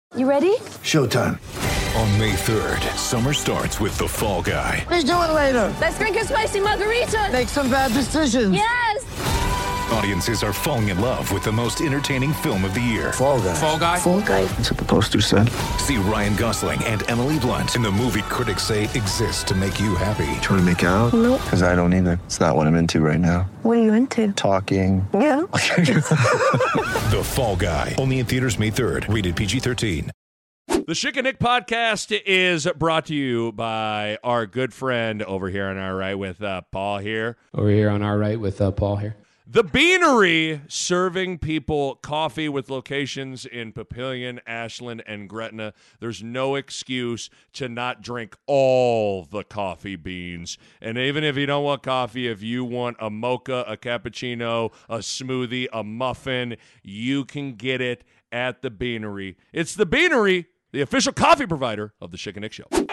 You ready? Showtime. On May 3rd, summer starts with The Fall Guy. Let's do it later. Let's drink a spicy margarita. Make some bad decisions. Yes! Audiences are falling in love with the most entertaining film of the year. Fall Guy. Fall Guy? Fall guy. That's what the poster said. See Ryan Gosling and Emily Blunt in the movie critics say exists to make you happy. Trying to make it out? Nope. Because I don't either. It's not what I'm into right now. What are you into? Talking. Yeah. The Fall Guy. Only in theaters May 3rd. Rated PG-13. The Schick and Nick podcast is brought to you by our good friend over here on our right with Paul here. Over here on our right with Paul here. The Beanery, serving people coffee with locations in Papillion, Ashland, and Gretna. There's no excuse to not drink all the coffee beans. And even if you don't want coffee, if you want a mocha, a cappuccino, a smoothie, a muffin, you can get it at the Beanery. It's the Beanery, the official coffee provider of the Schick and Nick Show. Looking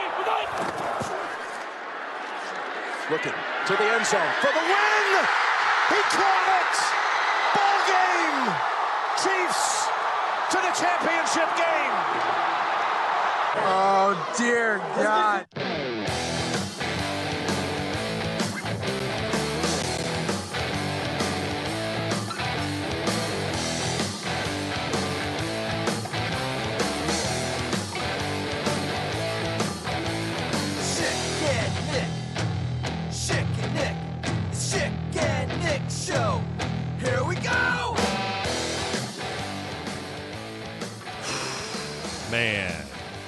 to the end zone for the win. He caught it. Ball game. Chiefs to the championship game. Oh, dear God. Show. Here we go. Man.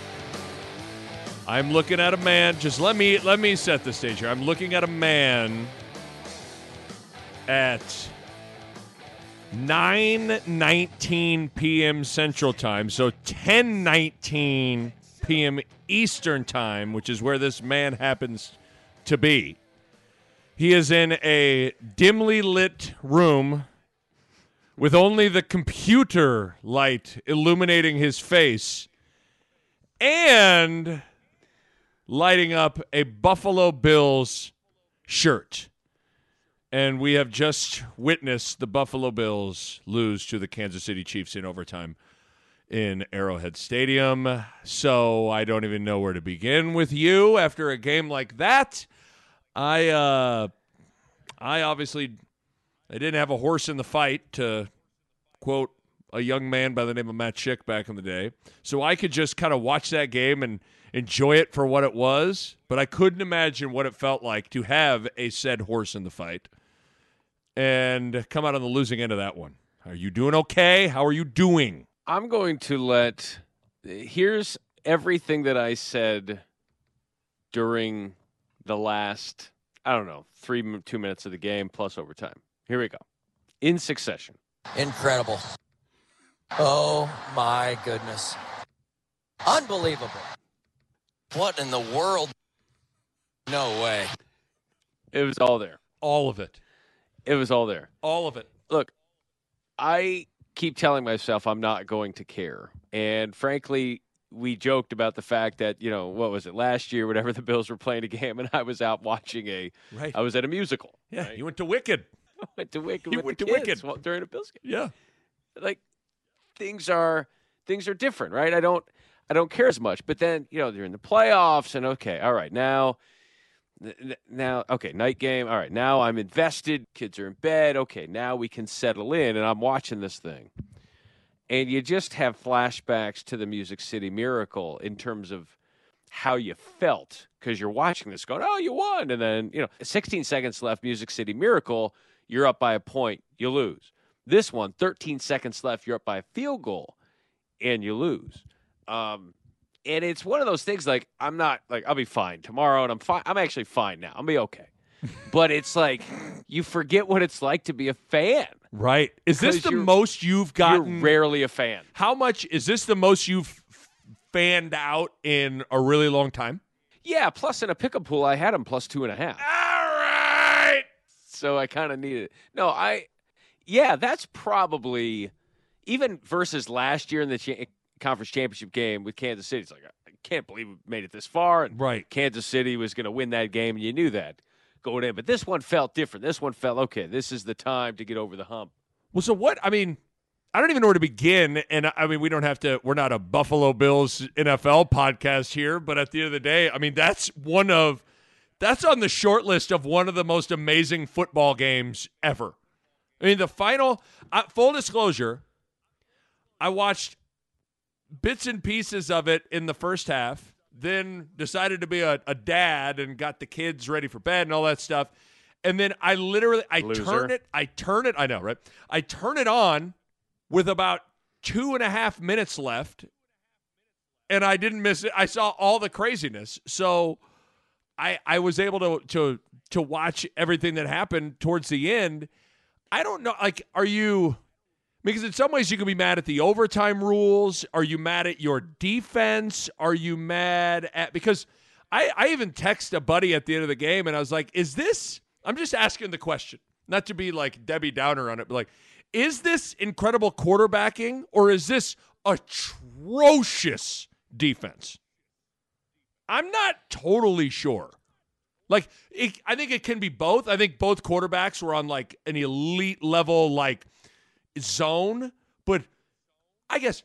I'm looking at a man. Just let me set the stage here. I'm looking at a man at 9:19 p.m. Central Time, so 10:19 p.m. Eastern Time, which is where this man happens to be. He is in a dimly lit room with only the computer light illuminating his face and lighting up a Buffalo Bills shirt. And we have just witnessed the Buffalo Bills lose to the Kansas City Chiefs in overtime in Arrowhead Stadium. So I don't even know where to begin with you after a game like that. I obviously didn't have a horse in the fight, to quote a young man by the name of Matt Schick back in the day. So I could just kind of watch that game and enjoy it for what it was, but I couldn't imagine what it felt like to have a said horse in the fight and come out on the losing end of that one. Are you doing okay? How are you doing? I'm going to here's everything that I said during the last, 2 minutes of the game plus overtime. Here we go. In succession. Incredible. Oh, my goodness. Unbelievable. What in the world? No way. It was all there. All of it. It was all there. All of it. Look, I keep telling myself I'm not going to care. And frankly, we joked about the fact that, what was it, last year, whenever the Bills were playing a game, and I was out watching I was at a musical. Yeah, right? You went to Wicked. I went to Wicked You with went the to kids Wicked. during a Bills game. Yeah. Like, things are different, right? I don't care as much. But then, they're in the playoffs, and okay, all right, now, okay, night game. All right, now I'm invested. Kids are in bed. Okay, now we can settle in, and I'm watching this thing. And you just have flashbacks to the Music City Miracle in terms of how you felt because you're watching this going, oh, you won. And then, 16 seconds left, Music City Miracle, you're up by a point, you lose. This one, 13 seconds left, you're up by a field goal, and you lose. And it's one of those things like, I'm not, like, I'll be fine tomorrow, and I'm fine. I'm actually fine now. I'll be okay. But it's like, you forget what it's like to be a fan. Right. Is this the most you've gotten? You're rarely a fan. How much is this the most you've fanned out in a really long time? Yeah, plus in a pickup pool, I had him plus 2.5. All right. So I kind of needed it. No, that's probably, even versus last year in the conference championship game with Kansas City, it's like, I can't believe we made it this far. And right. Kansas City was going to win that game, and you knew that going in. But this one felt different. This one felt, okay, this is the time to get over the hump. Well, so what, I don't even know where to begin. And I mean, we're not a Buffalo Bills NFL podcast here, but at the end of the day, I mean, that's on the short list of one of the most amazing football games ever. I mean, the final, full disclosure, I watched bits and pieces of it in the first half, then decided to be a dad and got the kids ready for bed and all that stuff. And then I turn it on with about 2.5 minutes left, and I didn't miss it. I saw all the craziness. So I was able to watch everything that happened towards the end. I don't know, like, are you – because in some ways you can be mad at the overtime rules. Are you mad at your defense? Are you mad at – because I even texted a buddy at the end of the game, and I was like, is this – I'm just asking the question, not to be like Debbie Downer on it, but like, is this incredible quarterbacking or is this atrocious defense? I'm not totally sure. Like, I think it can be both. I think both quarterbacks were on like an elite level, like zone, but I guess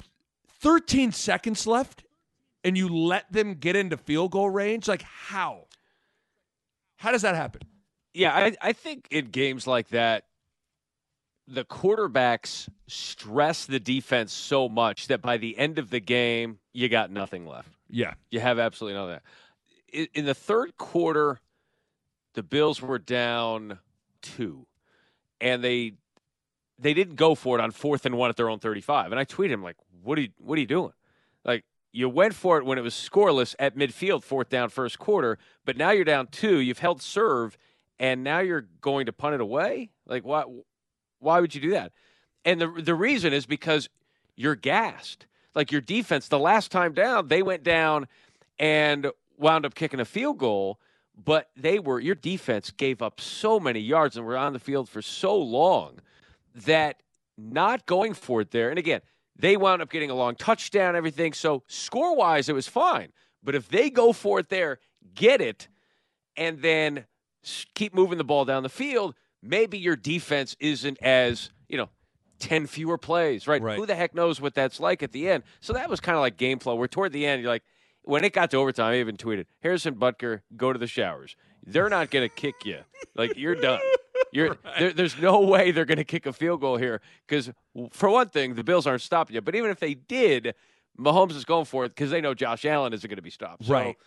13 seconds left and you let them get into field goal range. Like, how does that happen? Yeah, I think in games like that, the quarterbacks stress the defense so much that by the end of the game, you got nothing left. Yeah. You have absolutely nothing. In the third quarter, the Bills were down 2, and they didn't go for it on 4th and 1 at their own 35. And I tweeted him, like, what are you doing? Like, you went for it when it was scoreless at midfield, 4th down, first quarter, but now you're down 2. You've held serve, and now you're going to punt it away? Like, why would you do that? And the reason is because you're gassed. Like, your defense, the last time down, they went down and wound up kicking a field goal, but your defense gave up so many yards and were on the field for so long that not going for it there, and again, they wound up getting a long touchdown, everything, so score-wise, it was fine. But if they go for it there, get it, and then keep moving the ball down the field, maybe your defense isn't as, 10 fewer plays, right? Who the heck knows what that's like at the end? So that was kind of like game flow, where toward the end, you're like, when it got to overtime, I even tweeted, Harrison Butker, go to the showers. They're not going to kick you. Like, you're done. There's no way they're going to kick a field goal here because, for one thing, the Bills aren't stopping you. But even if they did, Mahomes is going for it because they know Josh Allen isn't going to be stopped. So, right.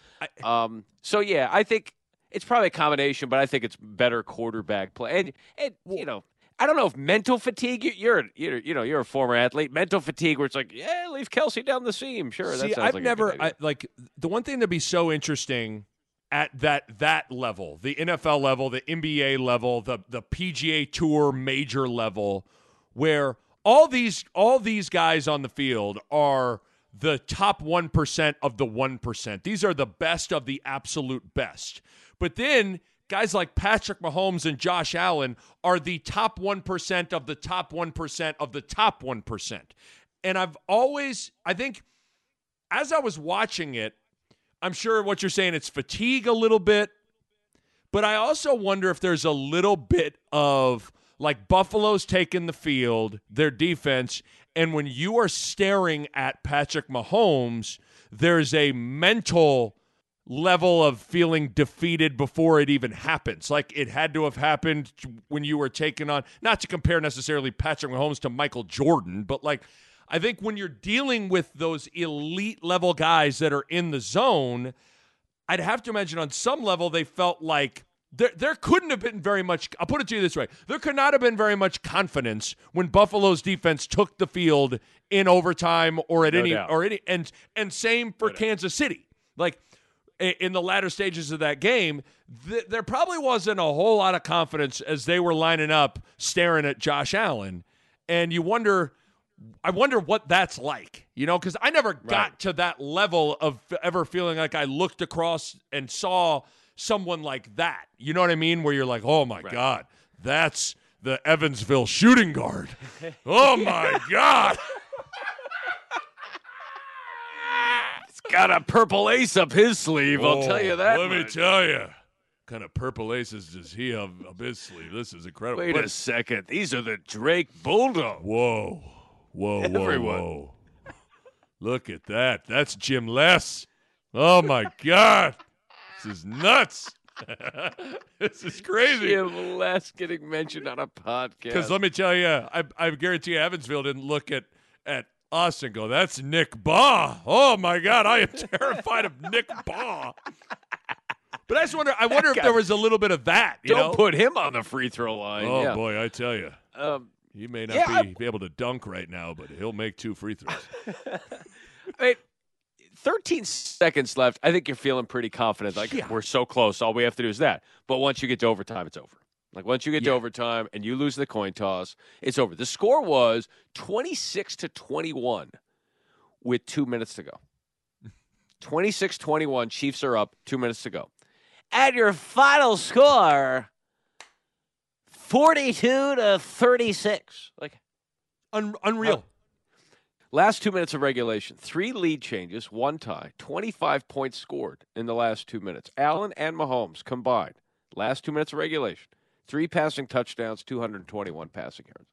I think it's probably a combination, but I think it's better quarterback play. And I don't know if mental fatigue. You're a former athlete. Mental fatigue, where it's like, yeah, leave Kelsey down the seam. Sure. See, I've never the one thing that'd be so interesting at that level, the NFL level, the NBA level, the PGA Tour major level, where all these guys on the field are the top 1% of the 1%. These are the best of the absolute best. But then guys like Patrick Mahomes and Josh Allen are the top 1% of the top 1% of the top 1%. And I think, as I was watching it, I'm sure what you're saying, it's fatigue a little bit, but I also wonder if there's a little bit of, like, Buffalo's taking the field, their defense, and when you are staring at Patrick Mahomes, there's a mental level of feeling defeated before it even happens. Like, it had to have happened when you were taking on, not to compare necessarily Patrick Mahomes to Michael Jordan, but like, I think when you're dealing with those elite level guys that are in the zone, I'd have to imagine on some level they felt like there couldn't have been very much, I'll put it to you this way, there could not have been very much confidence when Buffalo's defense took the field in overtime or at and same for Kansas City. Like, in the latter stages of that game, there probably wasn't a whole lot of confidence as they were lining up staring at Josh Allen. And I wonder what that's like, because I never got to that level of ever feeling like I looked across and saw someone like that. You know what I mean? Where you're like, oh, my God, that's the Evansville shooting guard. Oh, my God. Got a purple ace up his sleeve, I'll tell you that. Let me tell you. kind of purple aces does he have up his sleeve? This is incredible. Wait a second. These are the Drake Bulldogs. Whoa. Everyone. Whoa. Look at that. That's Jim Les. Oh, my God. This is nuts. This is crazy. Jim Les getting mentioned on a podcast. Because let me tell you, I guarantee Evansville didn't look at us and go, that's Nick Baugh. Oh, my God. I am terrified of Nick Baugh. But I just wonder if there was a little bit of that. Don't put him on the free throw line. Oh, boy, I tell you. He may not be able to dunk right now, but he'll make 2 free throws. I mean, 13 seconds left. I think you're feeling pretty confident. We're so close. All we have to do is that. But once you get to overtime, it's over. Once you get to overtime and you lose the coin toss, it's over. The score was 26-21 with 2 minutes to go. 26-21. Chiefs are up. 2 minutes to go. And your final score, 42-36. Unreal. Last 2 minutes of regulation, 3 lead changes, 1 tie, 25 points scored in the last 2 minutes. Allen and Mahomes combined, last 2 minutes of regulation, 3 passing touchdowns, 221 passing yards.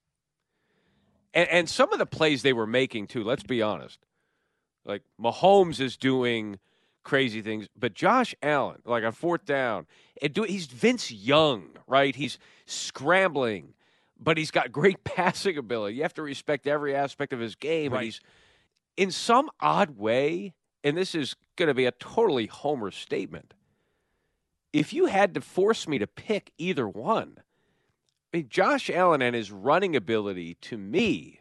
And some of the plays they were making, too, let's be honest. Like, Mahomes is doing crazy things, but Josh Allen, on 4th down, he's Vince Young, right? He's scrambling, but he's got great passing ability. You have to respect every aspect of his game. Right. And he's, in some odd way, and this is going to be a totally Homer statement, if you had to force me to pick either one, Josh Allen and his running ability, to me,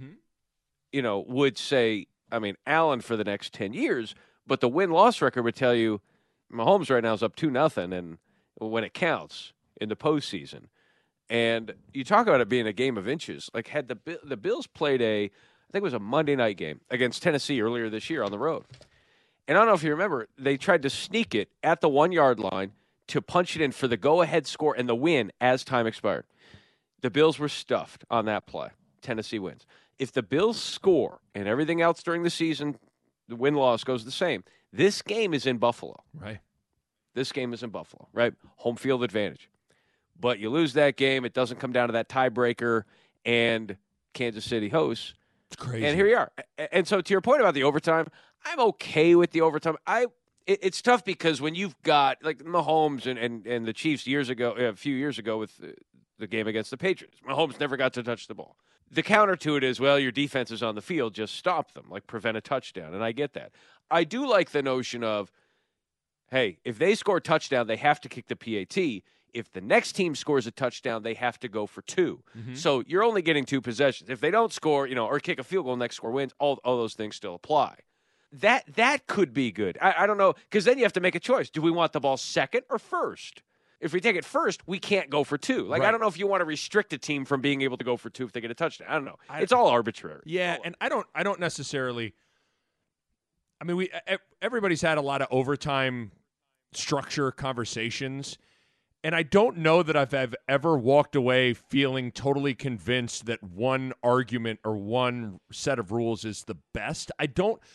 would say, Allen for the next 10 years, but the win-loss record would tell you Mahomes right now is up 2-0, and when it counts in the postseason. And you talk about it being a game of inches. Had the Bills played I think it was a Monday night game against Tennessee earlier this year on the road. And I don't know if you remember, they tried to sneak it at the 1-yard line to punch it in for the go-ahead score and the win as time expired. The Bills were stuffed on that play. Tennessee wins. If the Bills score and everything else during the season, the win-loss goes the same. This game is in Buffalo. Right. This game is in Buffalo, right? Home field advantage. But you lose that game, it doesn't come down to that tiebreaker, and Kansas City hosts. It's crazy. And here you are. And so to your point about the overtime, I'm okay with the overtime. It's tough because when you've got Mahomes and the Chiefs a few years ago with the game against the Patriots, Mahomes never got to touch the ball. The counter to it is, your defense is on the field, just stop them, prevent a touchdown, and I get that. I do like the notion of, hey, if they score a touchdown, they have to kick the PAT. If the next team scores a touchdown, they have to go for 2. So you're only getting 2 possessions. If they don't score, or kick a field goal, next score wins, all those things still apply. That could be good. I don't know, because then you have to make a choice. Do we want the ball second or first? If we take it first, we can't go for 2. Right. I don't know if you want to restrict a team from being able to go for 2 if they get a touchdown. I don't know. It's all arbitrary. Yeah, and I don't necessarily. Everybody's had a lot of overtime structure conversations, and I don't know that I've ever walked away feeling totally convinced that one argument or one set of rules is the best. I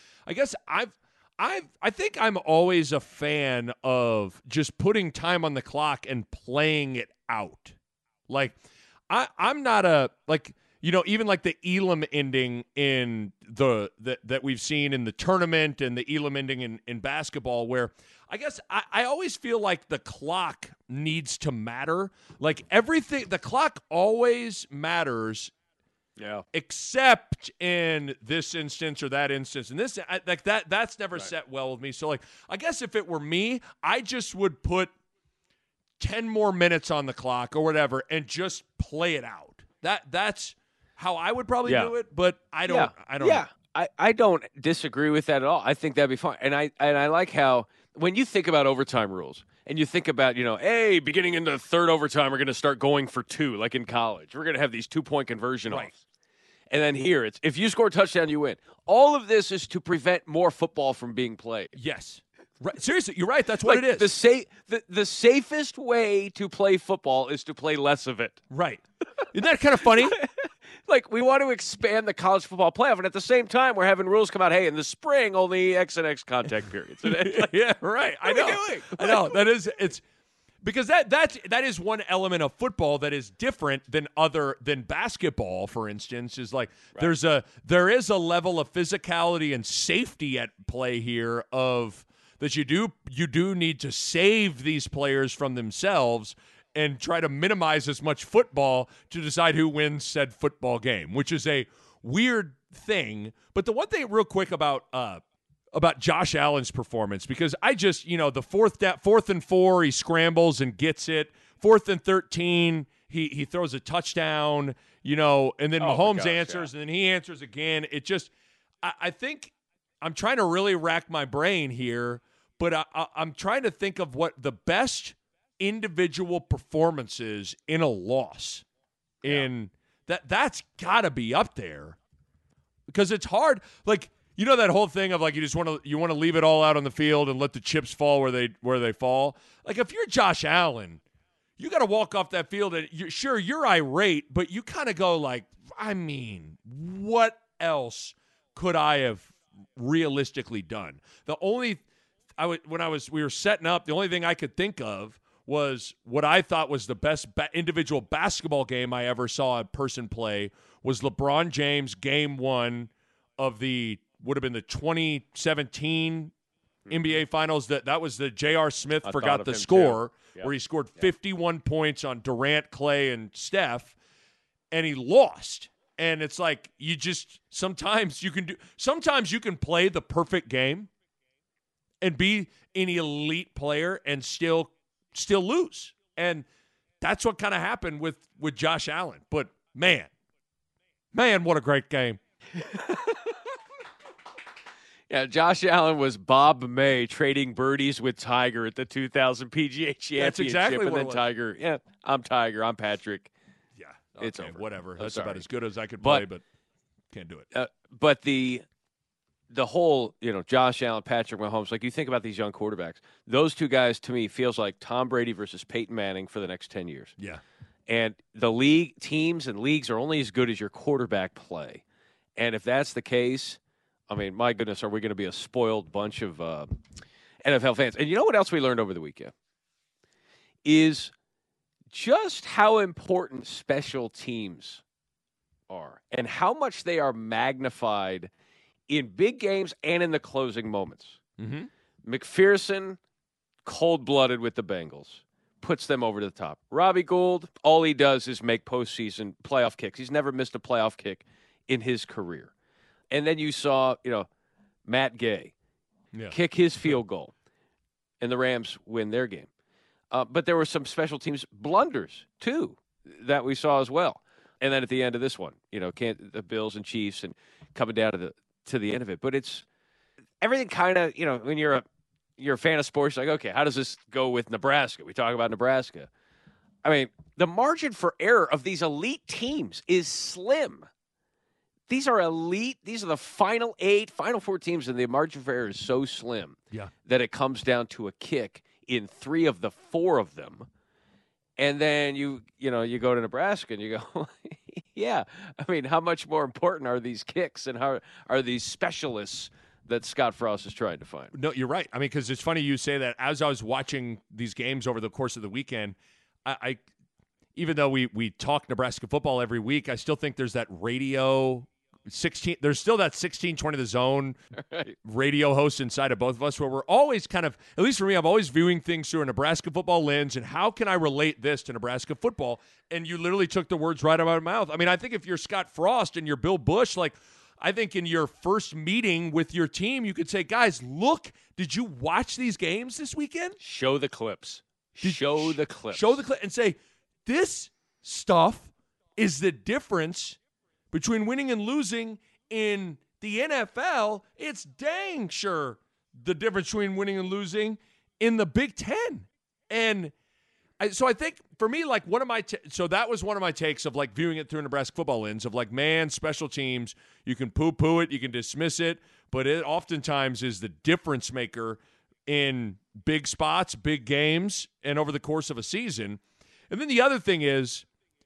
think I'm always a fan of just putting time on the clock and playing it out. I'm not even the Elam ending in that we've seen in the tournament and the Elam ending in basketball, where I guess I always feel like the clock needs to matter. Everything, the clock always matters. Yeah. Except in this instance or that instance. And that's never set well with me. So I guess if it were me, I just would put 10 more minutes on the clock or whatever and just play it out. That's how I would probably do it, but I don't know. I don't disagree with that at all. I think that'd be fine. And I like how when you think about overtime rules and you think about, hey, beginning in the third overtime, we're going to start going for 2, like in college. We're going to have these 2-point conversion offs. And then here, it's if you score a touchdown, you win. All of this is to prevent more football from being played. Yes. Right. Seriously, you're right. That's what it is. The safest way to play football is to play less of it. Right. Isn't that kind of funny? We want to expand the college football playoff, and at the same time, we're having rules come out, hey, in the spring, only X and X contact periods. Yeah, right. I know. What are we doing? I know. That is, it's Because that is one element of football that is different than basketball, for instance, is like there is a level of physicality and safety at play here of that you do need to save these players from themselves and try to minimize as much football to decide who wins said football game, which is a weird thing. But the one thing real quick about Josh Allen's performance, because I just, the 4th and 4, he scrambles and gets it. 4th and 13, he throws a touchdown, and then Mahomes answers, and then he answers again. It just, I think I'm trying to really rack my brain here, but I'm trying to think of what the best individual performances in a loss. In that's got to be up there, because it's hard. Like, that whole thing of like you want to leave it all out on the field and let the chips fall where they fall. Like, if you're Josh Allen, you got to walk off that field and you're irate, but you kind of go like, I mean, what else could I have realistically done? We were setting up, the only thing I could think of was what I thought was the best individual basketball game I ever saw a person play was LeBron James game 1 of would have been the 2017 NBA Finals. That was the J.R. Smith forgot the score, where he scored 51 points on Durant, Clay, and Steph, and he lost. And it's like sometimes you can play the perfect game and be an elite player and still lose. And that's what kind of happened with Josh Allen. But man, what a great game. Yeah, Josh Allen was Bob May trading birdies with Tiger at the 2000 PGA Championship. That's exactly what it was. Tiger, I'm Tiger, I'm Patrick. Yeah, okay, it's over. Whatever. That's about as good as I could play, but can't do it. But the whole, Josh Allen, Patrick Mahomes, like you think about these young quarterbacks, those two guys to me feels like Tom Brady versus Peyton Manning for the next 10 years. Yeah. And the teams and leagues are only as good as your quarterback play. And if that's the case, I mean, my goodness, are we going to be a spoiled bunch of NFL fans? And you know what else we learned over the weekend? Is just how important special teams are and how much they are magnified in big games and in the closing moments. Mm-hmm. McPherson, cold-blooded with the Bengals, puts them over to the top. Robbie Gould, all he does is make postseason playoff kicks. He's never missed a playoff kick in his career. And then you saw, Matt Gay kick his field goal, and the Rams win their game. But there were some special teams blunders, too, that we saw as well. And then at the end of this one, the Bills and Chiefs and coming down to the end of it. But it's everything kind of, when you're a fan of sports, like, okay, how does this go with Nebraska? We talk about Nebraska. I mean, the margin for error of these elite teams is slim. These are elite. These are the final 8, final 4 teams, and the margin for error is so slim that it comes down to a kick in 3 of the 4 of them. And then you go to Nebraska and you go, yeah. I mean, how much more important are these kicks and how are these specialists that Scott Frost is trying to find? No, you're right. I mean, because it's funny you say that. As I was watching these games over the course of the weekend, I even though we talk Nebraska football every week, I still think there's that radio 16. There's still that 1620 The Zone radio host inside of both of us, where we're always kind of, at least for me, I'm always viewing things through a Nebraska football lens, and how can I relate this to Nebraska football? And you literally took the words right out of my mouth. I mean, I think if you're Scott Frost and you're Bill Busch, like, I think in your first meeting with your team, you could say, guys, look, did you watch these games this weekend? Show the clips. Show the clips and say, this stuff is the difference between winning and losing in the NFL. It's dang sure the difference between winning and losing in the Big Ten. And so I think for me, like so that was one of my takes of like viewing it through a Nebraska football lens of like, man, special teams, you can poo-poo it, you can dismiss it, but it oftentimes is the difference maker in big spots, big games, and over the course of a season. And then the other thing is,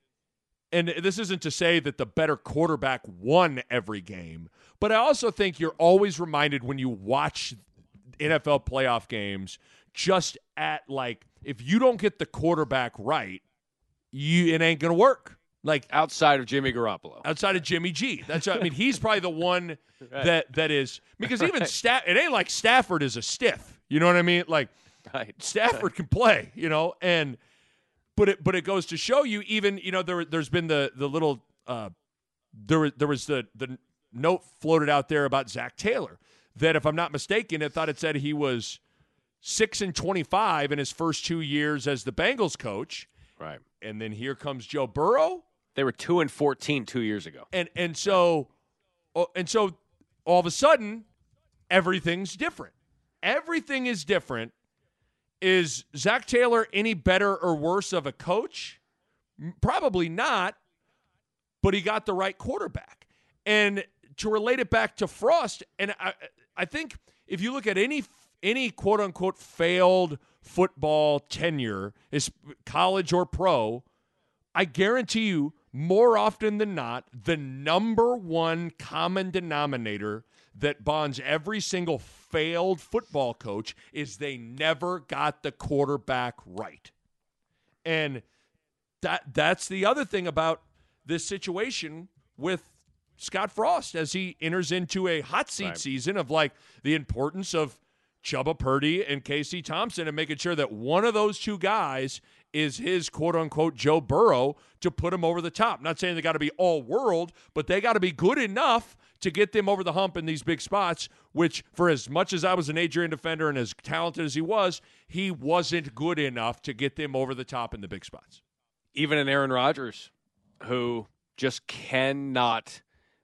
and this isn't to say that the better quarterback won every game, but I also think you're always reminded when you watch NFL playoff games just at like, if you don't get the quarterback right, it ain't going to work. Like outside of Jimmy Garoppolo. Outside of Jimmy G. He's probably the one that is, because even it ain't like Stafford is a stiff. You know what I mean? Like Stafford can play, but it goes to show you, even, there's been the little there was the note floated out there about Zach Taylor that, if I'm not mistaken, it said he was 6-25 in his first 2 years as the Bengals coach. Right. And then here comes Joe Burrow. They were 2-14 2 years ago. And so all of a sudden, everything's different. Everything is different. Is Zach Taylor any better or worse of a coach? Probably not, but he got the right quarterback. And to relate it back to Frost, and I think if you look at any quote-unquote failed football tenure, is college or pro, I guarantee you, more often than not, the number one common denominator that bonds every single failed football coach is they never got the quarterback right. And that's the other thing about this situation with Scott Frost as he enters into a hot seat season of like the importance of Chubba Purdy and Casey Thompson and making sure that one of those two guys is his quote-unquote Joe Burrow to put him over the top. Not saying they got to be all world, but they got to be good enough to get them over the hump in these big spots, which, for as much as I was an Adrian defender and as talented as he wasn't good enough to get them over the top in the big spots. Even an Aaron Rodgers, who just cannot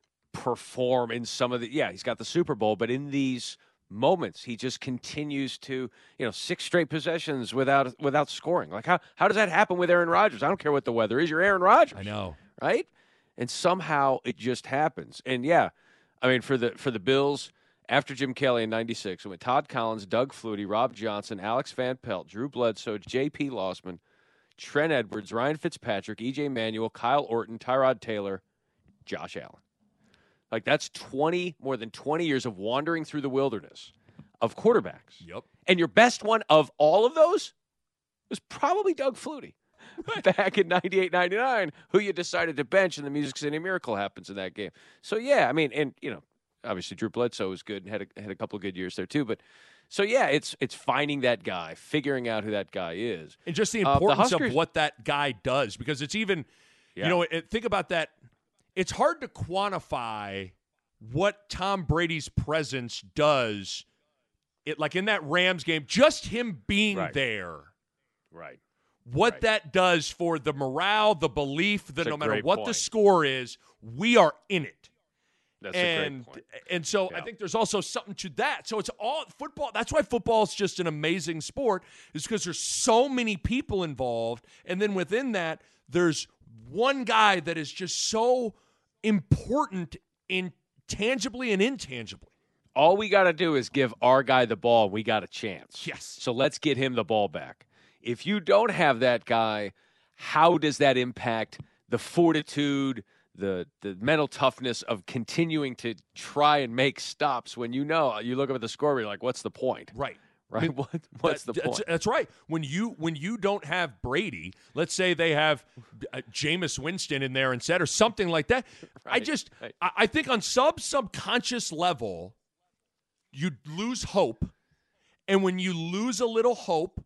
perform in some of the – he's got the Super Bowl, but in these – moments he just continues to 6 straight possessions without scoring. Like how does that happen with Aaron Rodgers? I don't care what the weather is, you're Aaron Rodgers. I know, right? And somehow it just happens. And for the Bills, after Jim Kelly in 96, it went Todd Collins, Doug Flutie, Rob Johnson, Alex Van Pelt, Drew Bledsoe, J.P. Lossman, Trent Edwards, Ryan Fitzpatrick, E.J. Manuel, Kyle Orton, Tyrod Taylor, Josh Allen. Like, that's more than 20 years of wandering through the wilderness of quarterbacks. Yep. And your best one of all of those was probably Doug Flutie back in 98-99, who you decided to bench, and the Music City Miracle happens in that game. So, obviously Drew Bledsoe was good and had a couple of good years there too. But, it's finding that guy, figuring out who that guy is. And just the importance of what that guy does, because it's even, think about that. It's hard to quantify what Tom Brady's presence does. Like in that Rams game, just him being there. Right. What that does for the morale, the belief that no matter what the score is, we are in it. That's a great point. And so I think there's also something to that. So it's all football. That's why football is just an amazing sport, is because there's so many people involved. And then within that, there's one guy that is just so important tangibly and intangibly. All we got to do is give our guy the ball. We got a chance. Yes. So let's get him the ball back. If you don't have that guy, how does that impact the fortitude, the mental toughness of continuing to try and make stops when you look up at the score and you're like, what's the point? Right. Right. What's the point? That's right. When you don't have Brady, let's say they have Jameis Winston in there instead or something like that. Right. I think on subconscious level, you lose hope. And when you lose a little hope,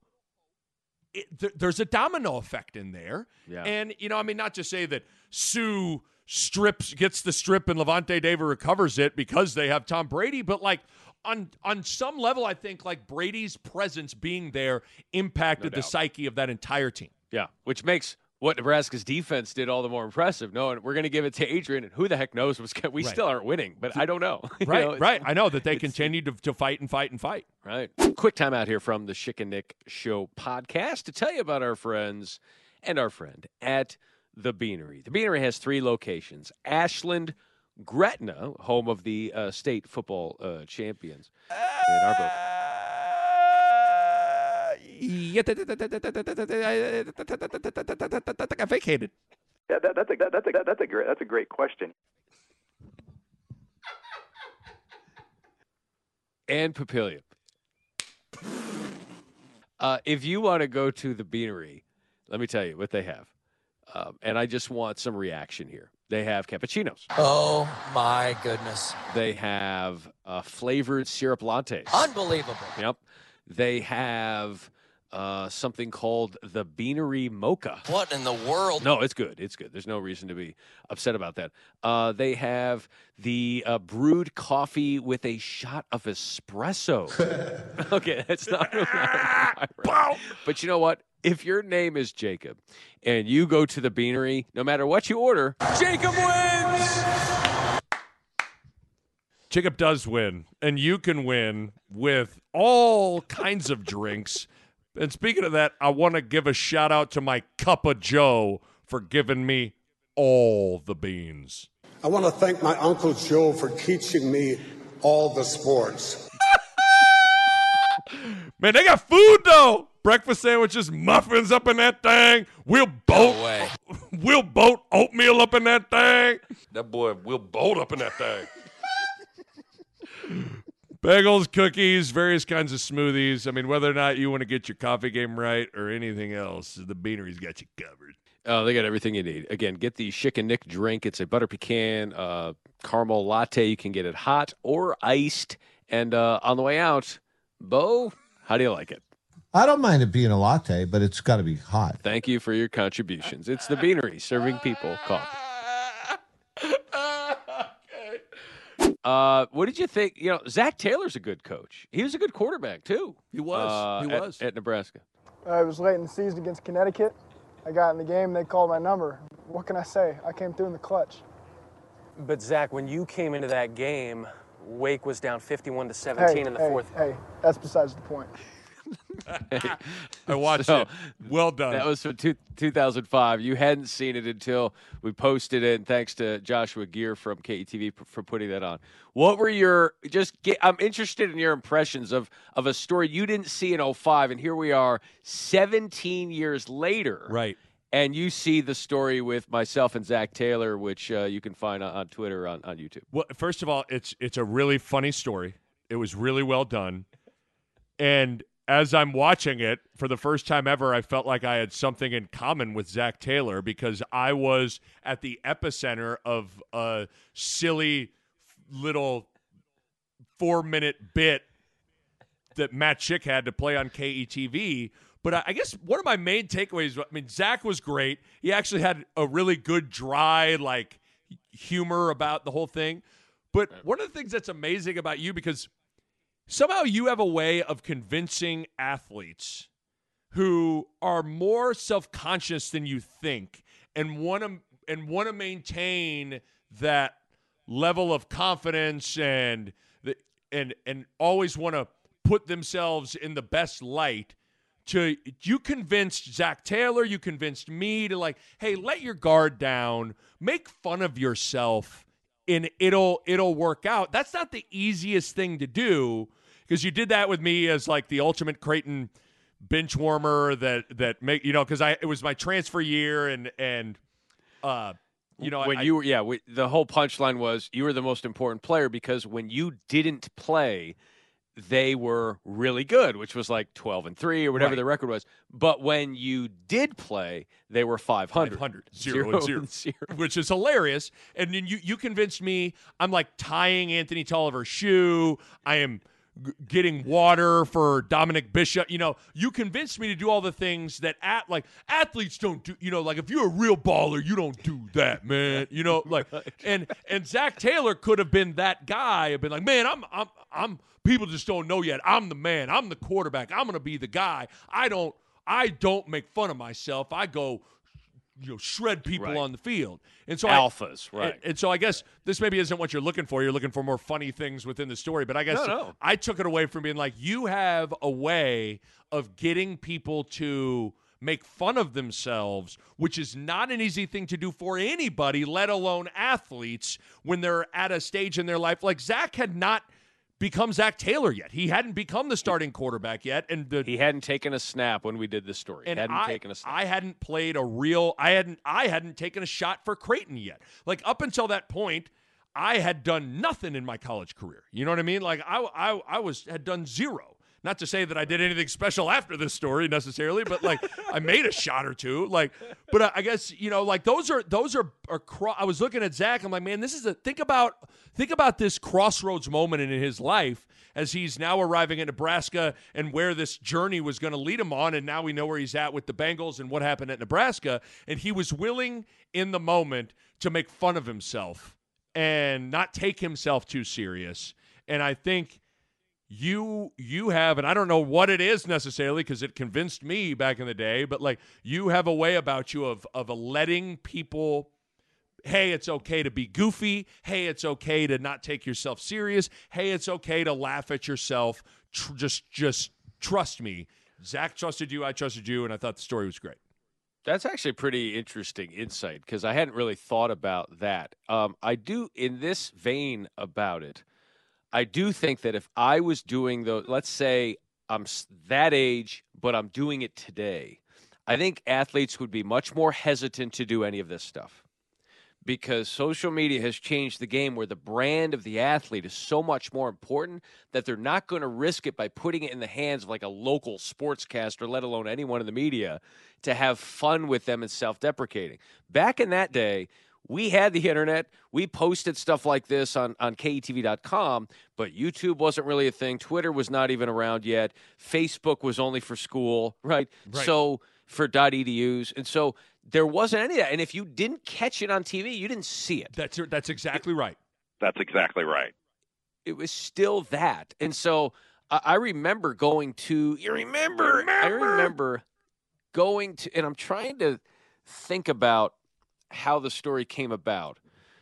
there's a domino effect in there. Yeah. And, not to say that Sue gets the strip and Levante David recovers it because they have Tom Brady, but like, on some level, I think like Brady's presence being there impacted the psyche of that entire team. Yeah, which makes what Nebraska's defense did all the more impressive. Knowing we're going to give it to Adrian, and who the heck knows we still aren't winning, but I don't know. Right. I know that they continue to fight and fight and fight. Right. Quick time out here from the Schick and Nick Show podcast to tell you about our friends and our friend at The Beanery. The Beanery has 3 locations: Ashland, Gretna, home of the state football champions in our book. I vacated. Yeah, that's a great question. And Papillion. If you want to go to the Beanery, let me tell you what they have. And I just want some reaction here. They have cappuccinos. Oh, my goodness. They have flavored syrup lattes. Unbelievable. Yep. They have something called the Beanery Mocha. What in the world? No, it's good. It's good. There's no reason to be upset about that. They have the brewed coffee with a shot of espresso. Okay, that's not really right. But you know what? If your name is Jacob and you go to the Beanery, no matter what you order, Jacob wins! Jacob does win, and you can win with all kinds of drinks. And speaking of that, I want to give a shout out to my Cup of Joe for giving me all the beans. I want to thank my Uncle Joe for teaching me all the sports. Man, they got food, though. Breakfast sandwiches, muffins up in that thing. We'll boat oatmeal up in that thing. That boy will boat up in that thing. Bagels, cookies, various kinds of smoothies. I mean, whether or not you want to get your coffee game right or anything else, the Beanery's got you covered. Oh, they got everything you need. Again, get the Chick and Nick drink. It's a butter pecan caramel latte. You can get it hot or iced. And on the way out, Bo, how do you like it? I don't mind it being a latte, but it's got to be hot. Thank you for your contributions. It's the Beanery, serving people coffee. What did you think? You know, Zach Taylor's a good coach. He was a good quarterback, too. He was. At Nebraska. It was late in the season against Connecticut. I got in the game. They called my number. What can I say? I came through in the clutch. But, Zach, when you came into that game, Wake was down 51-17 in the fourth. Hey, that's besides the point. I watched it. Well done. That was from 2005. You hadn't seen it until we posted it, and thanks to Joshua Gear from KETV for putting that on. What were your I'm interested in your impressions of a story you didn't see in 05, and here we are 17 years later. Right. And you see the story with myself and Zach Taylor, which you can find on Twitter, on YouTube. Well, first of all, it's a really funny story. It was really well done. And as I'm watching it, for the first time ever, I felt like I had something in common with Zach Taylor because I was at the epicenter of a silly little 4-minute bit that Matt Schick had to play on KETV. But I guess one of my main takeaways, I mean, Zach was great. He actually had a really good, dry, humor about the whole thing. But one of the things that's amazing about you, because somehow you have a way of convincing athletes who are more self-conscious than you think and want to maintain that level of confidence and always want to put themselves in the best light. You convinced Zach Taylor, you convinced me to hey, let your guard down, make fun of yourself, and it'll work out. That's not the easiest thing to do, because you did that with me as the ultimate Creighton bench warmer that make because it was my transfer year and the whole punchline was you were the most important player because when you didn't play, they were really good, which was 12-3 or whatever right. the record was. But when you did play, they were 500. 0-0, which is hilarious. And then you convinced me I'm tying Anthony Tolliver's shoe. I am getting water for Dominic Bishop. You convinced me to do all the things that athletes don't do. If you're a real baller, you don't do that, man. Right. and Zach Taylor could have been that guy. Have been man, I'm people just don't know yet. I'm the man. I'm the quarterback. I'm going to be the guy. I don't make fun of myself. I go, shred people right. on the field. And so alphas, right. And so I guess this maybe isn't what you're looking for. You're looking for more funny things within the story. But I guess I took it away from being you have a way of getting people to make fun of themselves, which is not an easy thing to do for anybody, let alone athletes, when they're at a stage in their life. Zach had not become Zach Taylor yet. He hadn't become the starting quarterback yet, and he hadn't taken a snap when we did this story. And I hadn't played I hadn't taken a shot for Creighton yet. Up until that point, I had done nothing in my college career. You know what I mean? I had done zero. Not to say that I did anything special after this story necessarily, but like I made a shot or two. Like, but I guess like those are. I was looking at Zach. I'm like, man, this is think about this crossroads moment in his life as he's now arriving at Nebraska and where this journey was going to lead him on, and now we know where he's at with the Bengals and what happened at Nebraska. And he was willing in the moment to make fun of himself and not take himself too serious. And I think you have, and I don't know what it is necessarily because it convinced me back in the day, but like you have a way about you of letting people, hey, it's okay to be goofy. Hey, it's okay to not take yourself serious. Hey, it's okay to laugh at yourself. Just trust me. Zach trusted you. I trusted you. And I thought the story was great. That's actually a pretty interesting insight because I hadn't really thought about that. I do, in this vein about it, I do think that if I was doing let's say I'm that age, but I'm doing it today, I think athletes would be much more hesitant to do any of this stuff. Because social media has changed the game where the brand of the athlete is so much more important that they're not going to risk it by putting it in the hands of like a local sportscaster, let alone anyone in the media, to have fun with them and self-deprecating. Back in that day, we had the internet. We posted stuff like this on KETV.com, but YouTube wasn't really a thing. Twitter was not even around yet. Facebook was only for school, right? So for .edus. And so there wasn't any of that. And if you didn't catch it on TV, you didn't see it. That's exactly right. That's exactly right. It was still that. And so I remember going to, I remember going to, and I'm trying to think about how the story came about.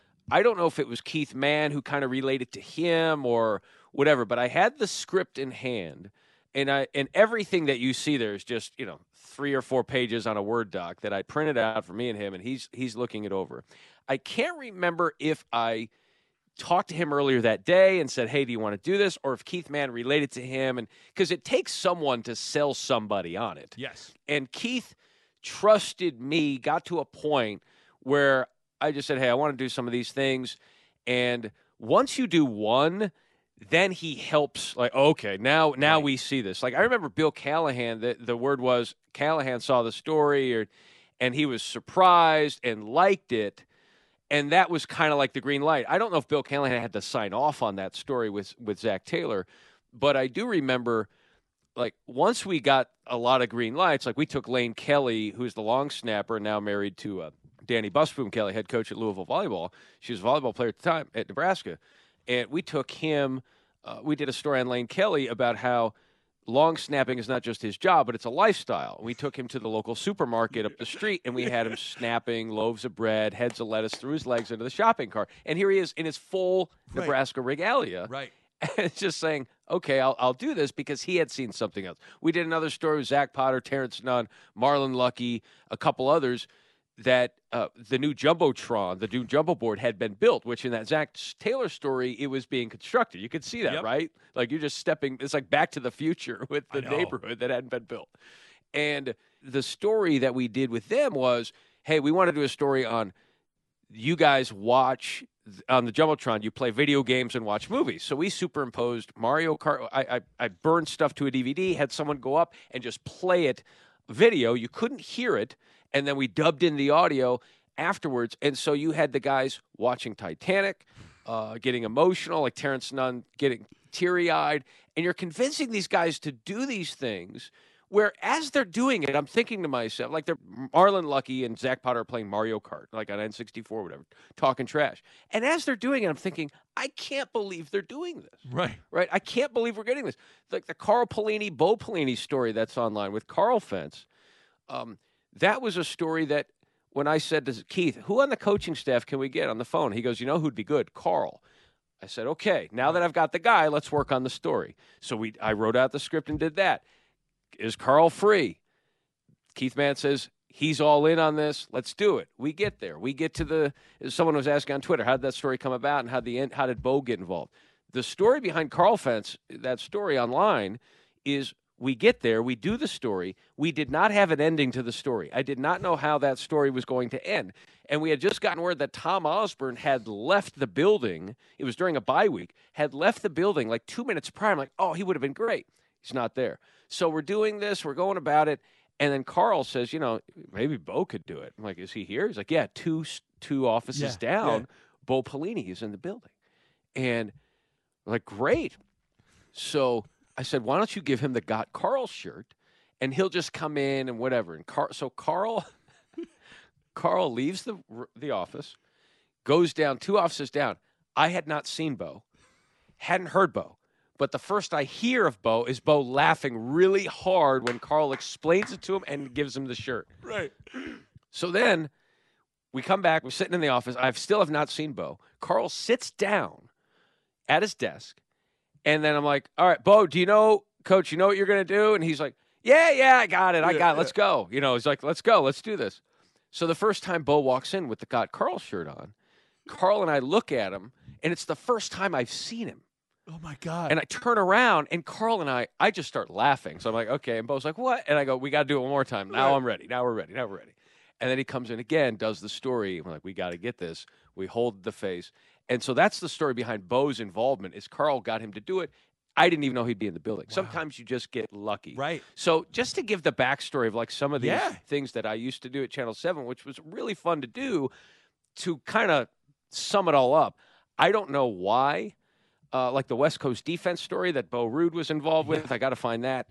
I don't know if it was Keith Mann who kind of relayed it to him or whatever, but I had the script in hand, and everything that you see there is just, 3 or 4 pages on a Word doc that I printed out for me and him, and he's looking it over. I can't remember if I talked to him earlier that day and said, hey, do you want to do this? Or if Keith Mann related to him, and because it takes someone to sell somebody on it. Yes. And Keith trusted me, got to a point where I just said, hey, I want to do some of these things. And once you do one, then he helps, like, okay, now we see this. Like, I remember Bill Callahan, the word was Callahan saw the story, and he was surprised and liked it, and that was kind of like the green light. I don't know if Bill Callahan had to sign off on that story with Zach Taylor, but I do remember, like, once we got a lot of green lights, like we took Lane Kelly, who's the long snapper, now married to Danny Busboom Kelly, head coach at Louisville Volleyball. She was a volleyball player at the time at Nebraska. And we took him, we did a story on Lane Kelly about how long snapping is not just his job, but it's a lifestyle. We took him to the local supermarket up the street, and we had him snapping loaves of bread, heads of lettuce through his legs into the shopping cart. And here he is in his full Nebraska regalia. Right. And just saying, okay, I'll do this because he had seen something else. We did another story with Zach Potter, Terrence Nunn, Marlon Lucky, a couple others, that the new Jumbotron, the new Jumbo board had been built, which in that Zach Taylor story, it was being constructed. You could see that, right? Like you're just stepping, it's like Back to the Future with the neighborhood that hadn't been built. And the story that we did with them was, hey, we want to do a story on you guys watch on the Jumbotron, you play video games and watch movies. So we superimposed Mario Kart. I burned stuff to a DVD, had someone go up and just play it video. You couldn't hear it. And then we dubbed in the audio afterwards. And so you had the guys watching Titanic, getting emotional, like Terrence Nunn getting teary-eyed. And you're convincing these guys to do these things where as they're doing it, I'm thinking to myself, like they're Marlon Lucky and Zach Potter are playing Mario Kart, like on N64 or whatever, talking trash. And as they're doing it, I'm thinking, I can't believe they're doing this. Right. I can't believe we're getting this. Like the Carl Pelini, Bo Pelini story that's online with Carl Fentz. That was a story that when I said to Keith, who on the coaching staff can we get on the phone? He goes, you know who'd be good? Carl. I said, okay, now that I've got the guy, let's work on the story. So I wrote out the script and did that. Is Carl free? Keith Mann says, he's all in on this. Let's do it. We get there. We get to someone was asking on Twitter, how did that story come about and how did Bo get involved? The story behind Carl Fentz, that story online, is we get there, we do the story. We did not have an ending to the story. I did not know how that story was going to end. And we had just gotten word that Tom Osborne had left the building. It was during a bye week, had left the building like 2 minutes prior. I'm like, oh, he would have been great. He's not there. So we're doing this. We're going about it. And then Carl says, maybe Bo could do it. I'm like, is he here? He's like, yeah, two offices down. Yeah. Bo Pelini is in the building. And we're like, great. So I said, why don't you give him the Got Carl shirt, and he'll just come in and whatever. And so Carl leaves the office, goes down 2 offices down. I had not seen Bo, hadn't heard Bo. But the first I hear of Bo is Bo laughing really hard when Carl explains it to him and gives him the shirt. Right. So then we come back. We're sitting in the office. I still have not seen Bo. Carl sits down at his desk. And then I'm like, all right, Bo, Coach, you know what you're going to do? And he's like, yeah, I got it. Let's go. He's like, let's go. Let's do this. So the first time Bo walks in with the Got Carl shirt on, Carl and I look at him, and it's the first time I've seen him. Oh, my God. And I turn around, and Carl and I just start laughing. So I'm like, okay. And Bo's like, what? And I go, we got to do it one more time. Now I'm ready. Now we're ready. And then he comes in again, does the story. I'm like, we got to get this. We hold the face. And so that's the story behind Bo's involvement is Carl got him to do it. I didn't even know he'd be in the building. Wow. Sometimes you just get lucky. Right. So just to give the backstory of like some of these things that I used to do at Channel 7, which was really fun to do, to kind of sum it all up. I don't know why. Like the West Coast defense story that Bo Ruud was involved with. I got to find that.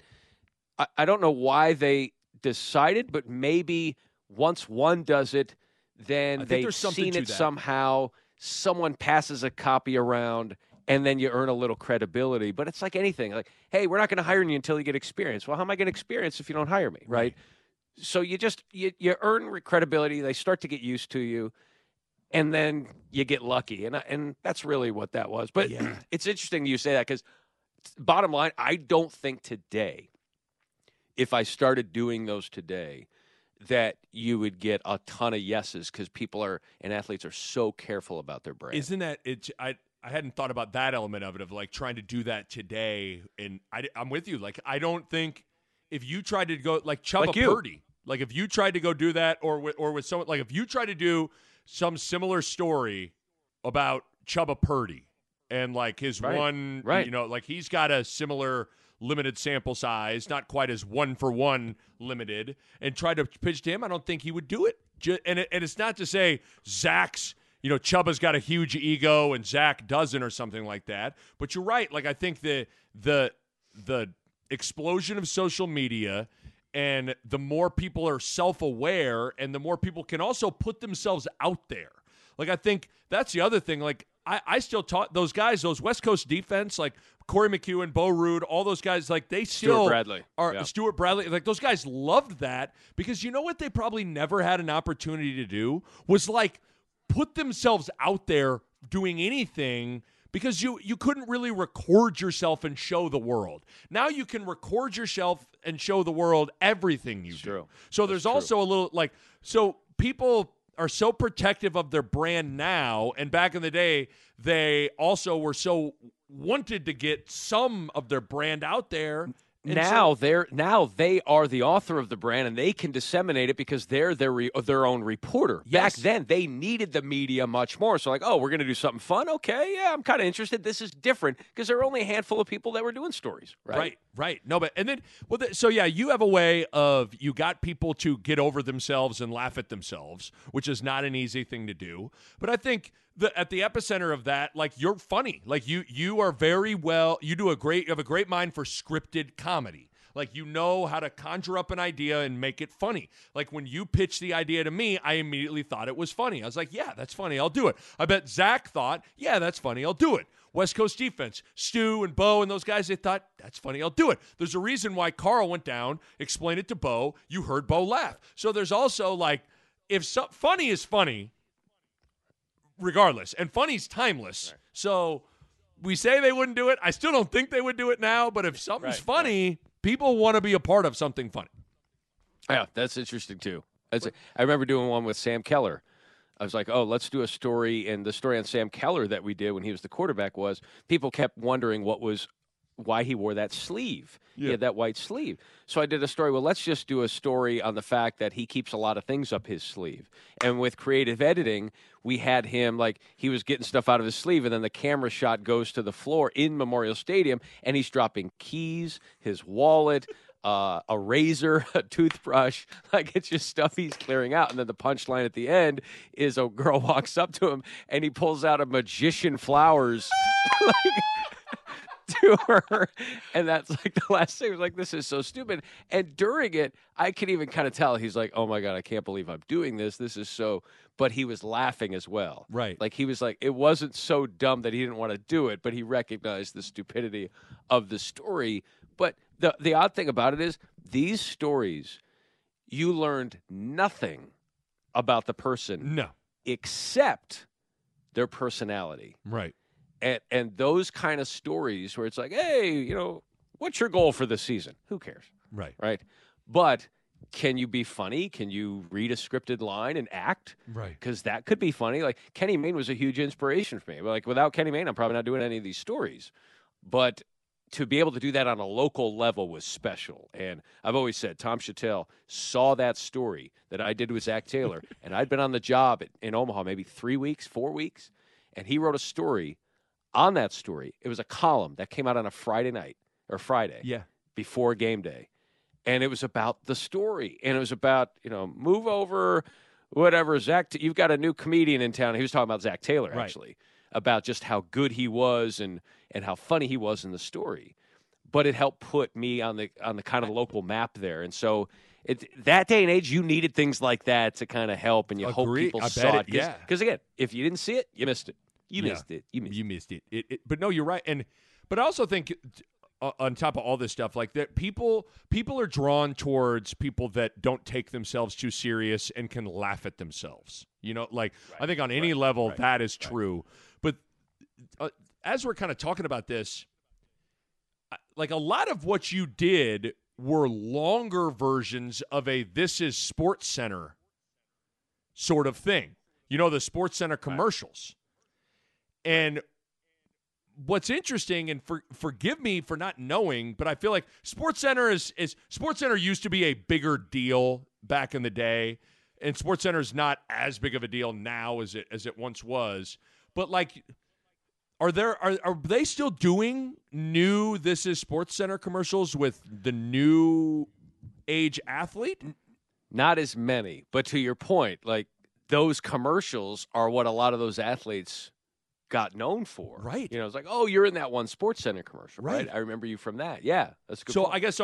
I don't know why they decided, but maybe once one does it, then they've seen it somehow. Someone passes a copy around, and then you earn a little credibility. But it's like anything. Like, hey, we're not going to hire you until you get experience. Well, how am I going to experience if you don't hire me, right? So you just you earn credibility. They start to get used to you. And then you get lucky, and that's really what that was. But it's interesting you say that because bottom line, I don't think today, if I started doing those today, that you would get a ton of yeses because and athletes are so careful about their brand. Isn't that it? I hadn't thought about that element of it, of like trying to do that today. And I'm with you. Like, I don't think if you tried to go like Chubba Purdy, like if you tried to go do that or with someone, like if you tried to do some similar story about Chubba Purdy and like his like he's got a similar limited sample size, not quite as 1-for-1 limited, and tried to pitch to him, I don't think he would do it. And it's not to say Zach's, Chubba's got a huge ego and Zach doesn't or something like that. But you're right. Like I think the explosion of social media, and the more people are self-aware and the more people can also put themselves out there. Like, I think that's the other thing. Like, I still taught those guys, those West Coast defense, like Corey McEwen, Bo Ruud, all those guys, like they still Stuart Bradley. Like those guys loved that because you know what they probably never had an opportunity to do was like put themselves out there doing anything because you couldn't really record yourself and show the world. Now you can record yourself and show the world everything you do. True. So there's also a little like, so people are so protective of their brand now, and back in the day, they also were so wanted to get some of their brand out there. Now they are the author of the brand, and they can disseminate it because they're their own reporter. Yes. Back then, they needed the media much more. So like, oh, we're going to do something fun. Okay, yeah, I'm kind of interested. This is different because there were only a handful of people that were doing stories. Right. No, but and then so yeah, you have a way of you got people to get over themselves and laugh at themselves, which is not an easy thing to do. But I think at the epicenter of that, like you're funny, like you are very well. You have a great mind for scripted comedy. Like you know how to conjure up an idea and make it funny. Like when you pitched the idea to me, I immediately thought it was funny. I was like, yeah, that's funny. I'll do it. I bet Zach thought, yeah, that's funny. I'll do it. West Coast defense, Stu and Bo and those guys, they thought, that's funny. I'll do it. There's a reason why Carl went down, explained it to Bo. You heard Bo laugh. So there's also like, funny is funny regardless. And funny's timeless. Right. So we say they wouldn't do it. I still don't think they would do it now. But if something's funny, people want to be a part of something funny. Yeah, that's interesting too. I remember doing one with Sam Keller. I was like, oh, let's do a story. And the story on Sam Keller that we did when he was the quarterback was people kept wondering what was why he wore that sleeve. Yeah. He had that white sleeve. So I did a story. Well, let's just do a story on the fact that he keeps a lot of things up his sleeve. And with creative editing, we had him, like, he was getting stuff out of his sleeve, and then the camera shot goes to the floor in Memorial Stadium, and he's dropping keys, his wallet, a razor, a toothbrush. Like, it's just stuff he's clearing out. And then the punchline at the end is a girl walks up to him, and he pulls out a magician flowers. Like, to her, and that's like the last thing. It was like, this is so stupid. And during it, I could even kind of tell he's like, oh my God, I can't believe I'm doing this. This is so, but he was laughing as well. Right. Like, he was like, it wasn't so dumb that he didn't want to do it, but he recognized the stupidity of the story. But the odd thing about it is, these stories, you learned nothing about the person. No. Except their personality. Right. And those kind of stories where it's like, hey, you know, what's your goal for this season? Who cares? Right. Right. But can you be funny? Can you read a scripted line and act? Right. Because that could be funny. Like, Kenny Mayne was a huge inspiration for me. Like, without Kenny Mayne, I'm probably not doing any of these stories. But to be able to do that on a local level was special. And I've always said, Tom Chattel saw that story that I did with Zach Taylor, and I'd been on the job in Omaha maybe 3 weeks, 4 weeks, and he wrote a story. On that story, it was a column that came out on a Friday night or Friday before game day. And it was about the story. And it was about, you know, move over, whatever. Zach, you've got a new comedian in town. He was talking about Zach Taylor, actually, about just how good he was and how funny he was in the story. But it helped put me on the kind of local map there. And so that day and age, you needed things like that to kind of help, and you hope people saw it. Because, again, if you didn't see it, you missed it. You missed it. You missed it. But no, you're right. But I also think on top of all this stuff, like that, people are drawn towards people that don't take themselves too serious and can laugh at themselves. You know, like I think on any level that is true. But as we're kind of talking about this, like a lot of what you did were longer versions of a This Is Sports Center sort of thing. You know, the Sports Center commercials. And what's interesting, and forgive me for not knowing, but I feel like SportsCenter is SportsCenter used to be a bigger deal back in the day, and SportsCenter is not as big of a deal now as it once was. But like, are they still doing new This Is SportsCenter commercials with the new age athlete? Not as many, but to your point, like, those commercials are what a lot of those athletes got known for. Right. You know, it's like, oh, you're in that one Sports Center commercial, right? I remember you from that. Yeah, that's a good point. I guess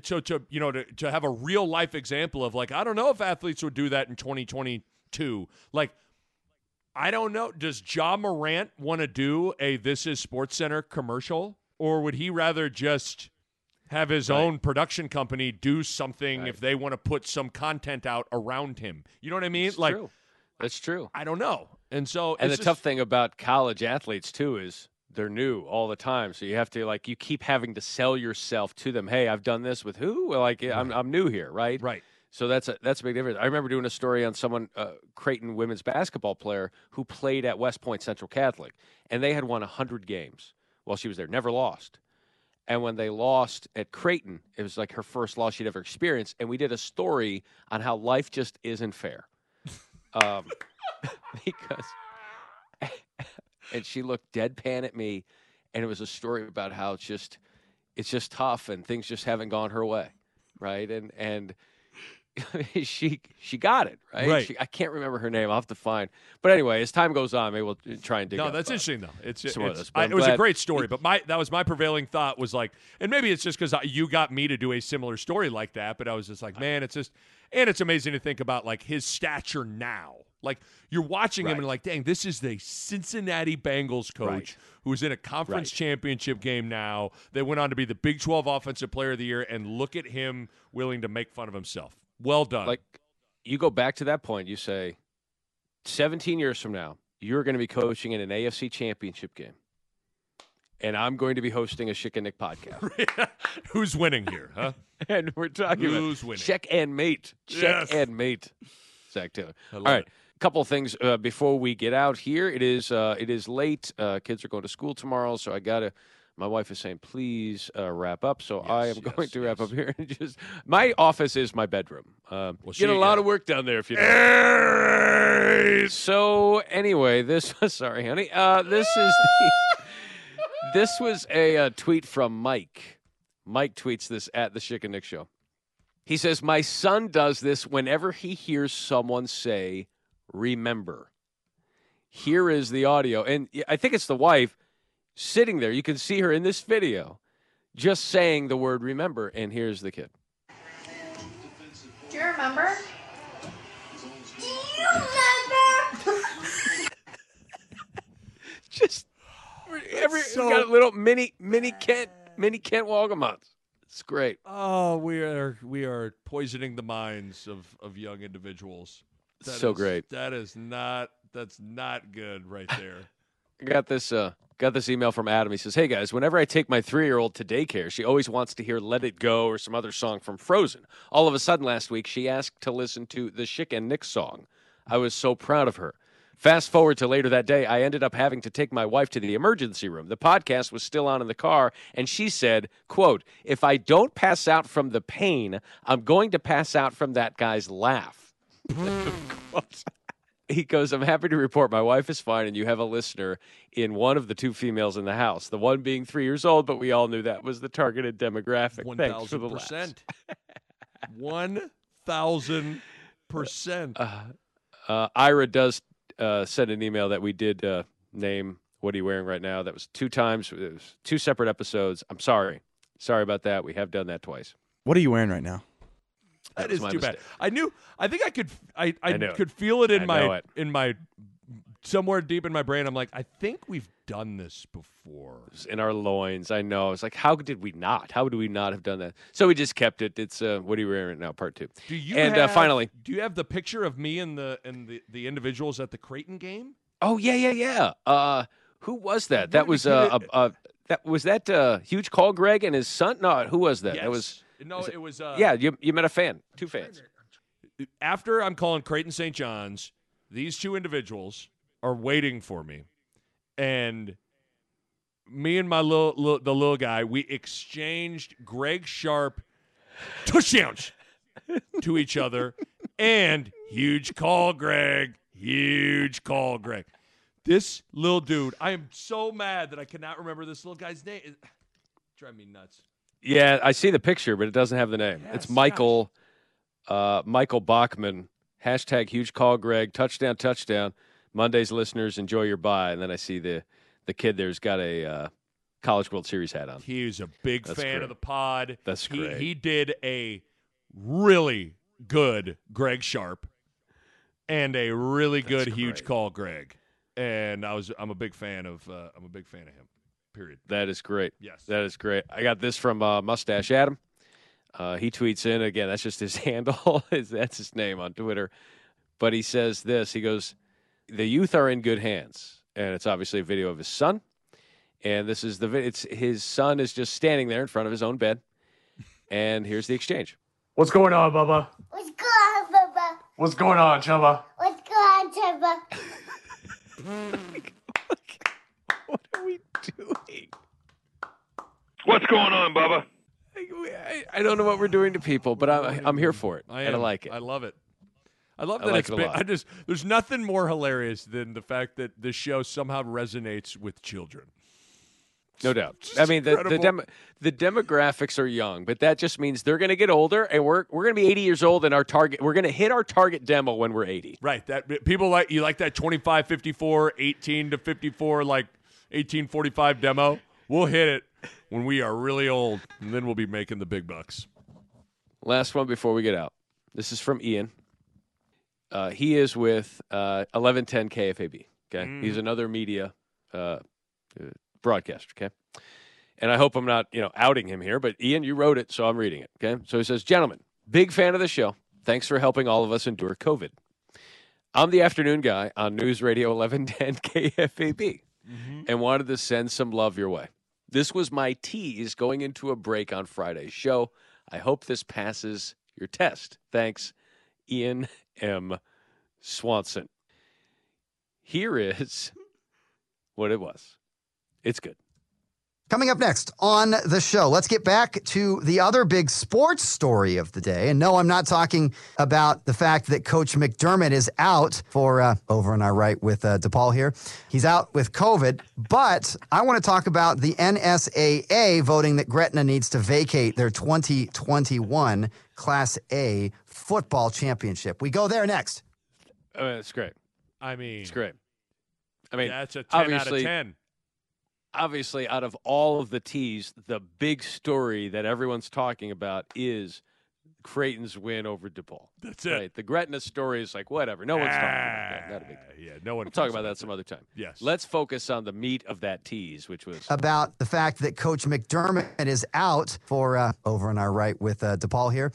to have a real life example of, like, I don't know if athletes would do that in 2022. Like, I don't know. Does Ja Morant want to do a This Is Sports Center commercial, or would he rather just have his own production company do something if they want to put some content out around him? You know what I mean? It's true. That's true. I don't know. And so, and the tough thing about college athletes too is they're new all the time. So you have to, like, you keep having to sell yourself to them. Hey, I've done this with who? Well, like, I'm new here, right? Right. So that's a big difference. I remember doing a story on someone, Creighton women's basketball player who played at West Point Central Catholic, and they had won 100 games while she was there, never lost. And when they lost at Creighton, it was like her first loss she'd ever experienced. And we did a story on how life just isn't fair. Because, and she looked deadpan at me, and it was a story about how it's just tough and things just haven't gone her way, right? And she got it, right? I can't remember her name. I'll have to find. But anyway, as time goes on, maybe we'll try and dig up. No, that's interesting though. It was a great story, but that was my prevailing thought was like, and maybe it's just because you got me to do a similar story like that, but I was just like, man, it's just, and it's amazing to think about like his stature now. Like, you're watching him and like, dang, this is the Cincinnati Bengals coach who's in a conference championship game now. They went on to be the Big 12 Offensive Player of the Year, and look at him willing to make fun of himself. Well done. Like, you go back to that point, you say, 17 years from now, you're going to be coaching in an AFC championship game, and I'm going to be hosting a Schick and Nick podcast. Who's winning here, huh? And we're talking Who's about winning? Check and mate. Check and mate. Zach Taylor. All right. It. A couple of things before we get out here. It is late. Kids are going to school tomorrow, so I got to My wife is saying, please wrap up. So I am going to wrap up here. My office is my bedroom. Get a lot of work down there if you know. So anyway, sorry, honey. This was a tweet from Mike. Mike tweets this at the Schick and Nick Show. He says, my son does this whenever he hears someone say, remember. Here is the audio. And I think it's the wife sitting there. You can see her in this video just saying the word remember. And here's the kid. Do you remember? Do you remember? Just got a little mini Kent Walgamonts. It's great. Oh, we are poisoning the minds of young individuals. Great. That's not good right there. I got this email from Adam. He says, hey guys, whenever I take my 3-year-old to daycare, she always wants to hear Let It Go or some other song from Frozen. All of a sudden last week, she asked to listen to the Schick and Nick song. I was so proud of her. Fast forward to later that day, I ended up having to take my wife to the emergency room. The podcast was still on in the car, and she said, quote, if I don't pass out from the pain, I'm going to pass out from that guy's laugh. He goes, I'm happy to report my wife is fine, and you have a listener in one of the 2 females in the house, the one being 3 years old, but we all knew that was the targeted demographic. 1,000%. 1,000%. Ira does send an email that we did name What Are You Wearing Right Now. That was 2 times. It was 2 separate episodes. I'm sorry. Sorry about that. We have done that twice. What are you wearing right now? That is too bad. I could feel it in my somewhere deep in my brain. I'm like, I think we've done this before. It was in our loins. I know. It's like, how did we not? How would we not have done that? So we just kept it. It's What Are You Wearing Right Now, part 2. Finally, do you have the picture of me and the individuals at the Creighton game? Oh yeah. Who was that? That was Huge Call Greg and his son. No, who was that? Yes. That was. No, it was. You met a fan. 2 fans. After I'm calling Creighton St. John's, these 2 individuals are waiting for me, and me and my little guy, we exchanged Greg Sharp touchdowns to each other, and huge call, Greg. This little dude, I am so mad that I cannot remember this little guy's name. It drives me nuts. Yeah, I see the picture, but it doesn't have the name. Yes, it's Michael Bachman. # huge call, Greg. Touchdown. Monday's listeners, enjoy your bye. And then I see the kid there's got a College World Series hat on. He's a big fan of the pod. That's great. He did a really good Greg Sharp and a really good huge call, Greg. And I'm a big fan of him. Period. That is great. Yes. That is great. I got this from Mustache Adam. He tweets in, again, that's just his handle. That's his name on Twitter. But he says this. He goes, the youth are in good hands. And it's obviously a video of his son. And this is his son is just standing there in front of his own bed. And here's the exchange. What's going on, Bubba? What's going on, Bubba? What's going on, Chubba? What's going on, Chubba? What are we doing? What's going on, Bubba? I don't know what we're doing to people, but I'm here for it. I like it. I love it. I love that it's been. There's nothing more hilarious than the fact that this show somehow resonates with children. No doubt. I mean, the demographics are young, but that just means they're going to get older, and we're going to be 80 years old, and we're going to hit our target demo when we're 80. Right. That people like that 25-54, 18 to 54, like 18-45 demo. We'll hit it when we are really old, and then we'll be making the big bucks. Last one before we get out. This is from Ian. He is with 1110 KFAB. Okay, he's another media broadcaster. Okay, and I hope I'm not outing him here, but Ian, you wrote it, so I'm reading it. Okay, so he says, "Gentlemen, big fan of the show. Thanks for helping all of us endure COVID. I'm the afternoon guy on News Radio 1110 KFAB, and wanted to send some love your way. This was my tease going into a break on Friday's show. I hope this passes your test. Thanks, Ian M. Swanson." Here is what it was. It's good. Coming up next on the show, let's get back to the other big sports story of the day. And no, I'm not talking about the fact that Coach McDermott is out for, over on our right with DePaul here. He's out with COVID, but I want to talk about the NSAA voting that Gretna needs to vacate their 2021 Class A football championship. We go there next. It's great. It's great. I mean, that's a 10 out of 10. Obviously, out of all of the T's, the big story that everyone's talking about is Creighton's win over DePaul. That's it. Right? The Gretna story is like, whatever. No one's talking about that. Not a big deal. Yeah, no one. We'll talk about that some other time. Yes. Let's focus on the meat of that tease, which was about the fact that Coach McDermott is out for, over on our right with DePaul here.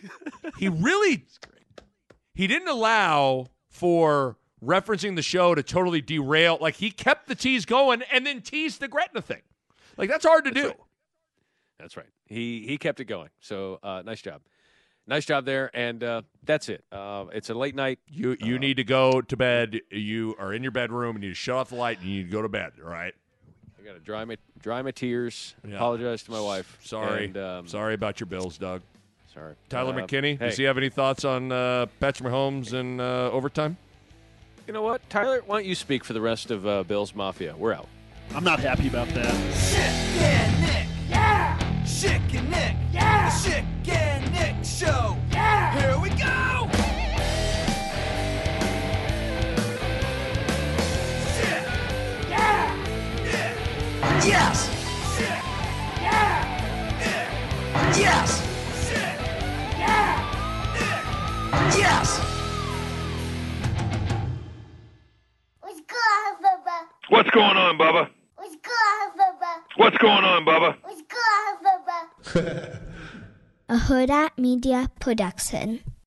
He didn't allow for referencing the show to totally derail. Like, he kept the tease going and then teased the Gretna thing. Like, that's hard to do. Right. That's right. He kept it going. So nice job. Nice job there. And that's it. It's a late night. You need to go to bed. You are in your bedroom and you shut off the light and you need to go to bed, all right? I got to dry my tears. Yeah. Apologize to my wife. Sorry. And, sorry about your Bills, Doug. Sorry. Tyler McKinney, does he have any thoughts on Patrick Mahomes and overtime? You know what? Tyler, why don't you speak for the rest of Bills Mafia? We're out. I'm not happy about that. Schick and Nick. Yeah. Schick and Nick. Yeah. The Schick and Nick Show. Yeah. Here we go. Schick. Yeah. Nick. Yes. Schick. Yeah. Nick. Yes. Schick. Yeah. Nick. Yes. What's going on, Bubba? What's going on, Bubba? What's going on, Bubba? What's going on, Bubba? A Huda Media Production.